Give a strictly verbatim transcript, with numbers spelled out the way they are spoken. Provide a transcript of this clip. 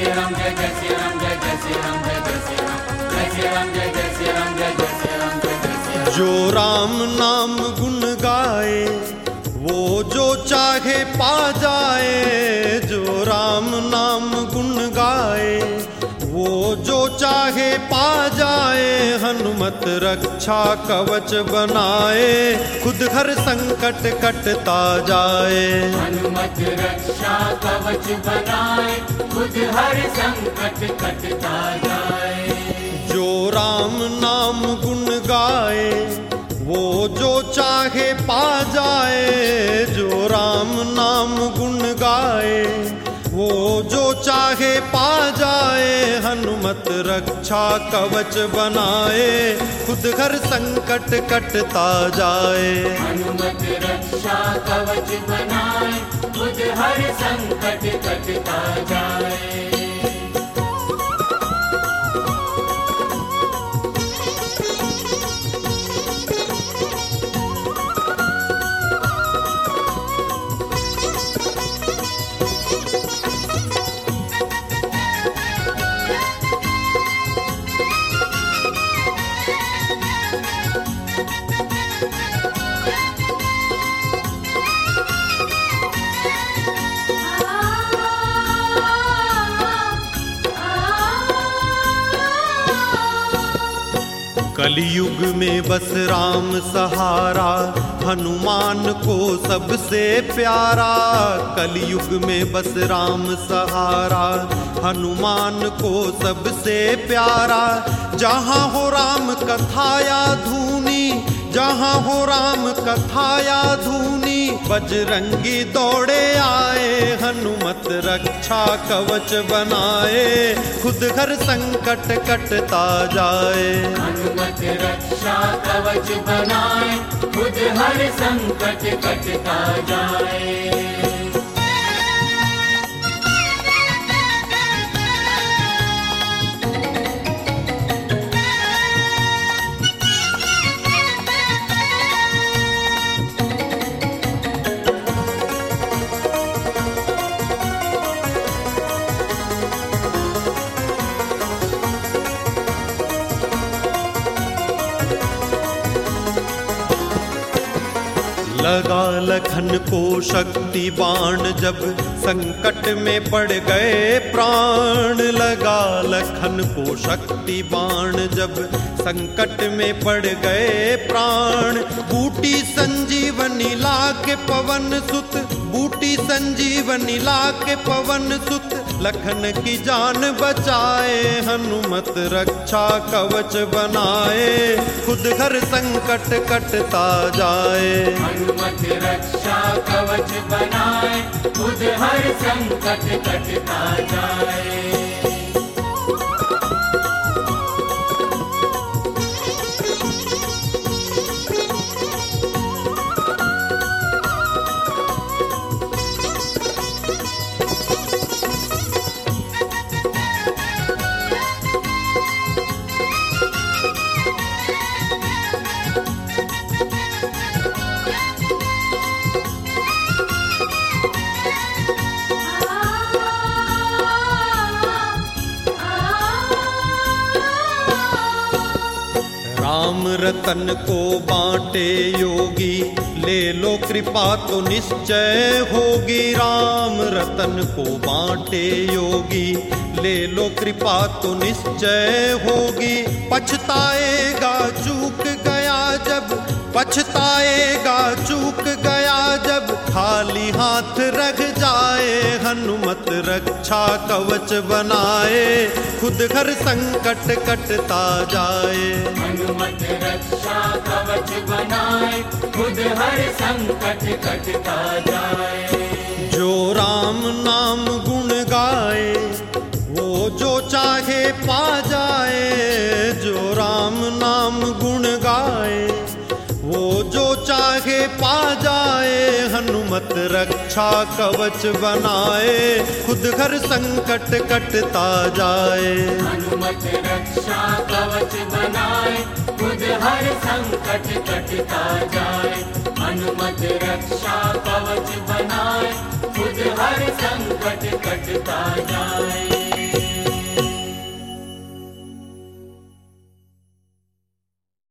श्री राम जय जय श्री राम जय जय श्री राम जय जय श्री राम जय श्री राम जय जय श्री राम जय जय श्री राम जय जय श्री राम। जो राम नाम गुण गाए वो जो चाहे पा जाए। जो राम नाम गुण गाए वो जो चाहे पा जाए। हनुमत रक्षा कवच बनाए खुद हर संकट कटता जाए। हनुमत रक्षा कवच बनाए खुद हर संकट कटता जाए। जो राम नाम गुण गाए वो जो चाहे पा जाए। जो राम नाम गुण गाए वो जो चाहे पा जाए। हनुमत रक्षा कवच बनाए खुद हर संकट कटता जाए। हनुमत रक्षा कवच बनाए खुद हर संकट कटता जाए। कलयुग में बस राम सहारा हनुमान को सबसे प्यारा। कलयुग में बस राम सहारा हनुमान को सबसे प्यारा। जहाँ हो राम कथा या धूनी जहाँ हो राम कथा या धूनी। बजरंगी दौड़े आए हनुमत रक्षा कवच बनाए खुद हर संकट कटता जाए। हनुमत रक्षा कवच बनाए खुद हर संकट कटता जाए। लगा लखन को शक्ति बाण जब संकट में पड़ गए प्राण। लगा लखन को शक्ति बाण जब संकट में पड़ गए प्राण। बूटी संजीवनी लाके पवन सुत बूटी संजीवनी लाके पवन सुत। लखन की जान बचाए हनुमत रक्षा कवच बनाए खुद हर संकट कटता जाए। हनुमत रक्षा कवच बनाए खुद हर संकट कटता जाए। राम रतन को बांटे योगी ले लो कृपा तो निश्चय होगी। राम रतन को बांटे योगी ले लो कृपा तो निश्चय होगी। पछताएगा चूक गया जब पछताएगा चूक गया जब। खाली हाथ रख जाए हनुमत रक्षा कवच बनाए खुद हर संकट कटता जाए। हनुमत रक्षा कवच बनाए खुद हर संकट कटता जाए। जो राम नाम गुण गाए वो जो चाहे पा जाए। जो राम नाम गुण गाए वो जो चाहे पा जाए। हनुमत रक्षा कवच बनाए खुद हर संकट कटता जाए। हनुमत रक्षा कवच बनाए खुद हर संकट कटता जाए। हनुमत रक्षा कवच बनाए खुद हर संकट कटता जाए।